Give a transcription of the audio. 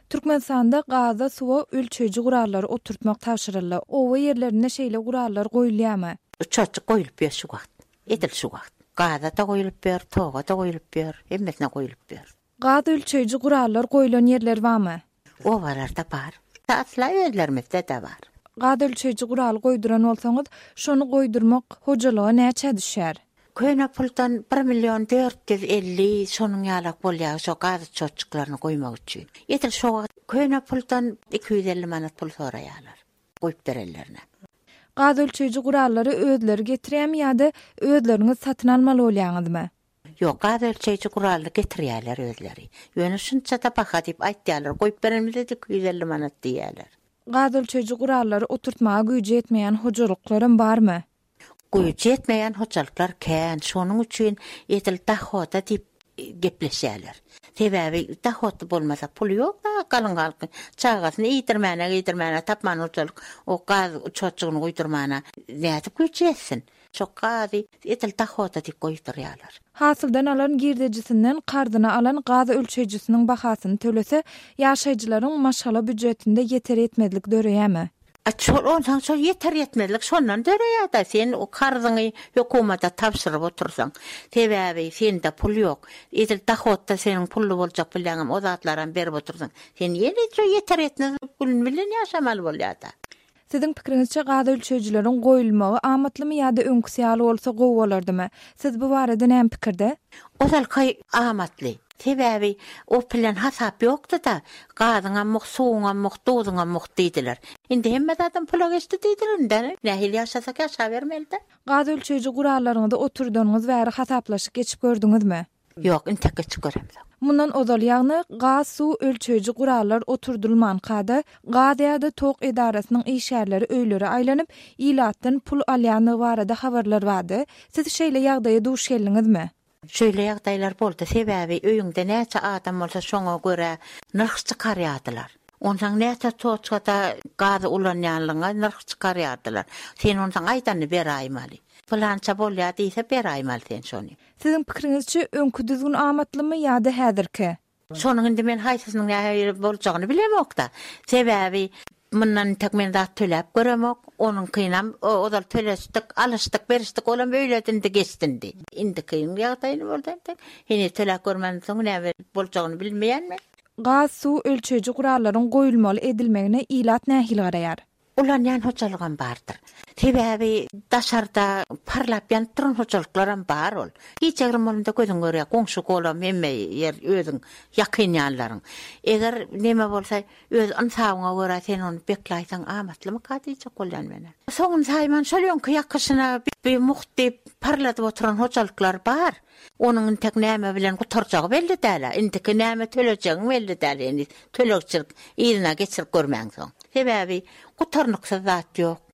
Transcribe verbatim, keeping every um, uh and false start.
Türkmenistanda gaza suwa ölçeji gurallary oturtmak tapşyryldy. Owa yerlerine şeýle gurallar goýulýarmy? Çocuk goýulyp ber şu wagt. Edil şu wagt. Gaza da goýulyp ber, toga da goýulyp ber, hemmesine goýulyp ber. Gaza ölçeji gurallar goýulan yerler barmy? Owalarda bar. Taatla özlerimizde de bar. Gaza ölçeji gural goýduran bolsaňyz, şonu goýdurmak hojalyga näçe düşer? Köýne puldan bir milyon dört yüz elli şonuň ýalak bolýar şo gaza çocuklaryny goýmak üçin. Edil şu wagt köýne puldan iki yüz elli manat pul soraýarlar. Goýup bererlerine. Gaza ölçeji gurallary özleri getirýärmi ýa-da özleriňiz satyn almaly bolýaňyzmy? Yok, gaza ölçeji gurally getirýärler özleri. Ýöne şunça da baka diýip aýtýarlar, goýup beremizde iki yüz elli manat diýerler. Gaza ölçeji gurallary oturtmaga güýji ýetmeýän hojalyklarym barmy? Güýji ýetmeýän hojalyklar kän, şonuň üçin edil dahota diýip gepleşýärler. Sebäbi dahota bolmasa pul ýok da galyň halky çagasyny ýitirmäne, ýitirmäne tapman hojalyk o gaz çocugyny goýdurmana nädip güýji ýetsin. Çok gazi edil dahota diýip goýdurýarlar. Hasyldan alan girdejisinden kardyna alan gaza ölçejisiniň bahasyny tölese ýaşaýjylaryň maşala büdjetinde ýeter etmedlik döreýärmi? Açol ondan sonra yeter yetmezlik şondan döreýär da sen o karzyny hökümete tapşyryp otursaň. Sebäbi sende pul ýok. Edil dahotda senin pullu boljak bilen o zatlaryň berip otursaň. Sen ýene yeter etmezlik bilen ýaşamaly bolýar da. Sizin pikiriňizçe gaza ölçejileriň goýulmagy amatlymy ýa-da öňküsýaly bolsa gowalardymy? Siz bu barada näme pikirde? Ozal kay amatly. Sebäbi o plan hasap ýokdy da, gazyňa muk, suwuňa muk, duzyňa muk diýdiler. Indi hemme adam pula geçdi diýdiler. Nähili ýaşasak ýaşa bermeli de. Gaza ölçeji gurallarynda oturdyňyz we hasaplaşyp geçip gördüňizmi? Ýok, indi geçip göremez. Mundan ozal ýagny gaz su ölçeji gurallar oturdulman kada Gaza tok edarasynyň işgärleri öýleri aýlanyp ilatdan pul alýany barada habarlar bardy. Siz şeýle ýagdaýa duş geldiňizmi? Şöyle ýagdaýlar boldy. Sebäbi öýüňde näçe adam bolsa şoňa görä narh çykarýardylar. Ondan näçe çoçkada gaz ulanýanlyga narh çykarýardylar. Sen ondan aýdany beraýmaly. Plança bolýar diýse beraýmaly sen şonu. Sizin pikiriňizçe öňkü düzgün amatlymy ýa-da häzirki? Şonuň indi men haýsysynyň näme boljagyny bilemokda. Sebäbi mundan tekmen dat töläp göremok, onun kynam o da töleşdik, alışdyk, berişdik, olam öýledinde geçdindi. Indi kyn ýagdaýyny boldy. Hini töläp görmenden soň näme boljagyny bilmeýänmi? Gaz su ölçeji gurallaryň goýulmaly edilmegine ilat nähil garaýar? Ulanýan hojalygam bardyr. Sebäbi daşarda parlap ýantyran hojalyklarym bar ol. Hiç ýagramalynda gözüň görýär, goňşy golam hemme ýer özüň ýakynýanlaryň. Eger näme bolsa öz ansawyňa görä sen onu bekläýsäň amatlymy kadiýjak bolýan menen. Soňun saýman şolýonky ýakyşyna bir muhty parlap oturan hojalyklar bar. Onun tek näme bilen gutarjagy belli däl. Indiki näme tölejegi belli däl. Indi tölekçilik ýerine geçirip görmäň soň. Sebäbi gutarnyksa zat ýok.